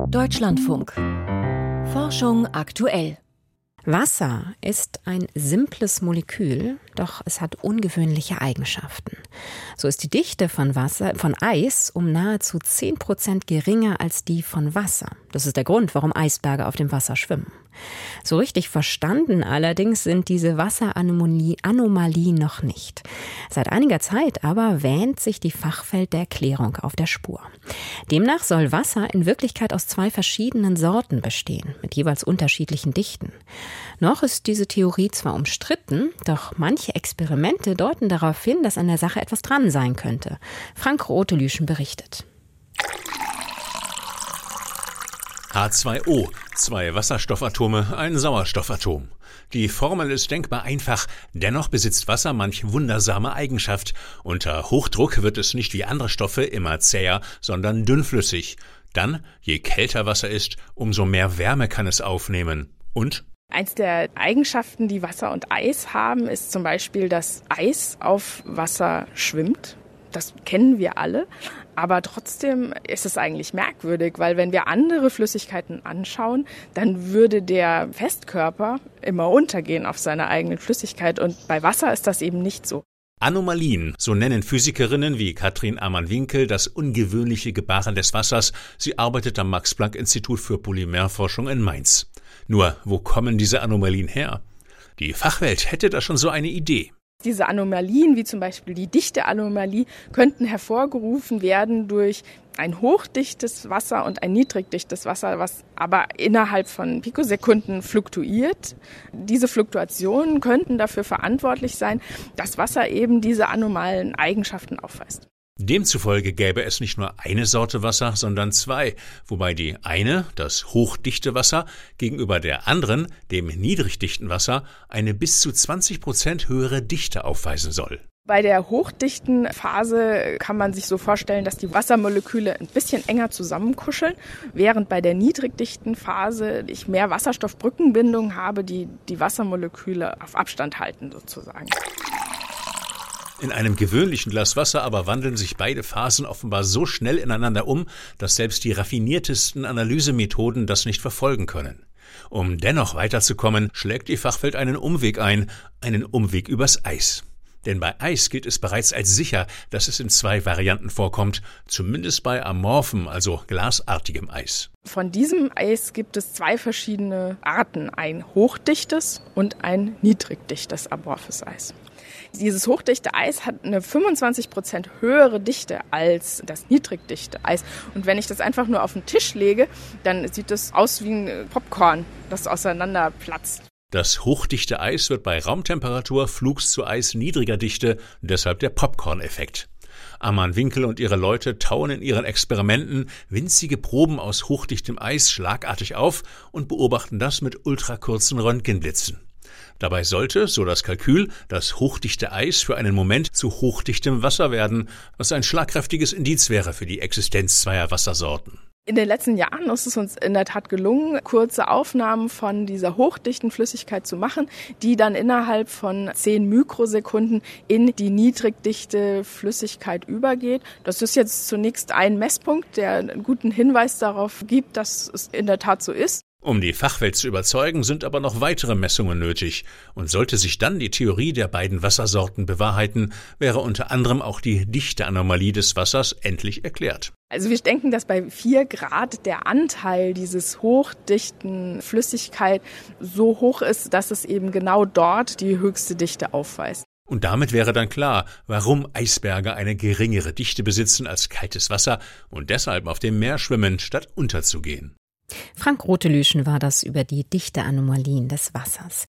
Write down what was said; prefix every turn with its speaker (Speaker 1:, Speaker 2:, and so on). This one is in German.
Speaker 1: Deutschlandfunk. Forschung aktuell.
Speaker 2: Wasser ist ein simples Molekül, doch es hat ungewöhnliche Eigenschaften. So ist die Dichte von Eis um nahezu 10% geringer als die von Wasser. Das ist der Grund, warum Eisberge auf dem Wasser schwimmen. So richtig verstanden allerdings sind diese Wasseranomalien noch nicht. Seit einiger Zeit aber wähnt sich die Fachwelt der Erklärung auf der Spur. Demnach soll Wasser in Wirklichkeit aus 2 verschiedenen Sorten bestehen, mit jeweils unterschiedlichen Dichten. Noch ist diese Theorie zwar umstritten, doch manche Experimente deuten darauf hin, dass an der Sache etwas dran sein könnte. Frank Rotelüschen berichtet.
Speaker 3: H2O, 2 Wasserstoffatome, ein Sauerstoffatom. Die Formel ist denkbar einfach, dennoch besitzt Wasser manch wundersame Eigenschaft. Unter Hochdruck wird es nicht wie andere Stoffe immer zäher, sondern dünnflüssig. Dann, je kälter Wasser ist, umso mehr Wärme kann es aufnehmen. Und?
Speaker 4: Eins der Eigenschaften, die Wasser und Eis haben, ist zum Beispiel, dass Eis auf Wasser schwimmt. Das kennen wir alle. Aber trotzdem ist es eigentlich merkwürdig, weil wenn wir andere Flüssigkeiten anschauen, dann würde der Festkörper immer untergehen auf seiner eigenen Flüssigkeit. Und bei Wasser ist das eben nicht so.
Speaker 3: Anomalien, so nennen Physikerinnen wie Katrin Amann-Winkel das ungewöhnliche Gebaren des Wassers. Sie arbeitet am Max-Planck-Institut für Polymerforschung in Mainz. Nur, wo kommen diese Anomalien her? Die Fachwelt hätte da schon so eine Idee.
Speaker 4: Diese Anomalien, wie zum Beispiel die Dichteanomalie, könnten hervorgerufen werden durch ein hochdichtes Wasser und ein niedrigdichtes Wasser, was aber innerhalb von Pikosekunden fluktuiert. Diese Fluktuationen könnten dafür verantwortlich sein, dass Wasser eben diese anomalen Eigenschaften aufweist.
Speaker 3: Demzufolge gäbe es nicht nur eine Sorte Wasser, sondern 2, wobei die eine, das hochdichte Wasser, gegenüber der anderen, dem niedrigdichten Wasser, eine bis zu 20% höhere Dichte aufweisen soll.
Speaker 4: Bei der hochdichten Phase kann man sich so vorstellen, dass die Wassermoleküle ein bisschen enger zusammenkuscheln, während bei der niedrigdichten Phase ich mehr Wasserstoffbrückenbindung habe, die die Wassermoleküle auf Abstand halten sozusagen.
Speaker 3: In einem gewöhnlichen Glas Wasser aber wandeln sich beide Phasen offenbar so schnell ineinander um, dass selbst die raffiniertesten Analysemethoden das nicht verfolgen können. Um dennoch weiterzukommen, schlägt die Fachwelt einen Umweg ein, einen Umweg übers Eis. Denn bei Eis gilt es bereits als sicher, dass es in 2 Varianten vorkommt, zumindest bei amorphem, also glasartigem Eis.
Speaker 4: Von diesem Eis gibt es 2 verschiedene Arten, ein hochdichtes und ein niedrigdichtes amorphes Eis. Dieses hochdichte Eis hat eine 25% höhere Dichte als das niedrigdichte Eis. Und wenn ich das einfach nur auf den Tisch lege, dann sieht das aus wie ein Popcorn, das auseinanderplatzt.
Speaker 3: Das hochdichte Eis wird bei Raumtemperatur flugs zu Eis niedriger Dichte, deshalb der Popcorn-Effekt. Amann-Winkel und ihre Leute tauen in ihren Experimenten winzige Proben aus hochdichtem Eis schlagartig auf und beobachten das mit ultrakurzen Röntgenblitzen. Dabei sollte, so das Kalkül, das hochdichte Eis für einen Moment zu hochdichtem Wasser werden, was ein schlagkräftiges Indiz wäre für die Existenz 2 Wassersorten.
Speaker 4: In den letzten Jahren ist es uns in der Tat gelungen, kurze Aufnahmen von dieser hochdichten Flüssigkeit zu machen, die dann innerhalb von 10 Mikrosekunden in die niedrigdichte Flüssigkeit übergeht. Das ist jetzt zunächst ein Messpunkt, der einen guten Hinweis darauf gibt, dass es in der Tat so ist.
Speaker 3: Um die Fachwelt zu überzeugen, sind aber noch weitere Messungen nötig. Und sollte sich dann die Theorie der beiden Wassersorten bewahrheiten, wäre unter anderem auch die Dichteanomalie des Wassers endlich erklärt.
Speaker 4: Also wir denken, dass bei 4 Grad der Anteil dieses hochdichten Flüssigkeit so hoch ist, dass es eben genau dort die höchste Dichte aufweist.
Speaker 3: Und damit wäre dann klar, warum Eisberge eine geringere Dichte besitzen als kaltes Wasser und deshalb auf dem Meer schwimmen, statt unterzugehen.
Speaker 2: Frank Rotelüschen war das über die Dichteanomalien des Wassers.